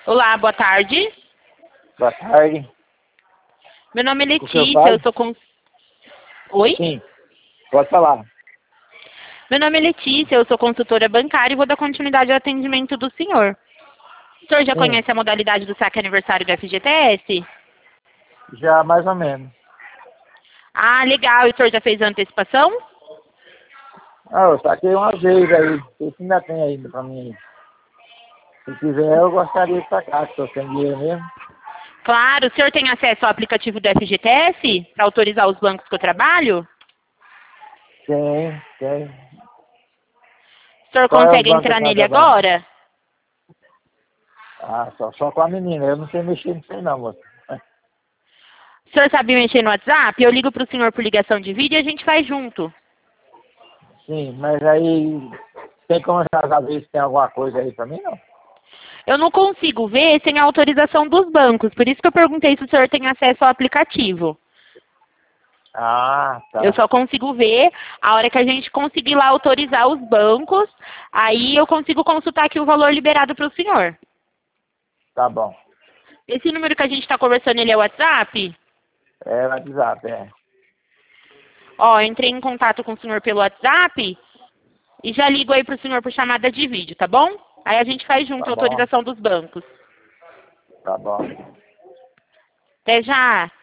Olá, boa tarde. Boa tarde. Meu nome é O seu Letícia, pai? eu sou com... Oi? Sim, pode falar. Meu nome é Letícia, eu sou consultora bancária e vou dar continuidade ao atendimento do senhor. O senhor já Sim, conhece a modalidade do saque aniversário do FGTS? já mais ou menos. Ah, legal. E o senhor já fez a antecipação? Ah, eu saquei uma vez aí. Esse ainda tem ainda pra mim aí. Se quiser, eu gostaria de sacar, se eu tenho dinheiro mesmo. Claro. O senhor tem acesso ao aplicativo do FGTS para autorizar os bancos que eu trabalho? Tem. O senhor Qual é o consegue banco que entrar está nele trabalhando? agora? Ah, só com a menina. Eu não sei mexer nisso aí não, moça. O senhor sabe mexer no WhatsApp? Eu ligo para o senhor por ligação de vídeo e a gente faz junto. Sim, mas aí tem como já saber se tem alguma coisa aí pra mim, não? Eu não consigo ver sem a autorização dos bancos, por isso que eu perguntei se o senhor tem acesso ao aplicativo. Ah, Eu tá. só consigo ver a hora que a gente conseguir lá autorizar os bancos, aí eu consigo consultar aqui o valor liberado para o senhor. Tá bom. Esse número que a gente está conversando, ele é o WhatsApp? É o WhatsApp, é. Ó, entrei em contato com o senhor pelo WhatsApp e já ligo aí para o senhor por chamada de vídeo, tá bom? Aí a gente faz junto Tá a bom. autorização dos bancos. Tá bom. Até já!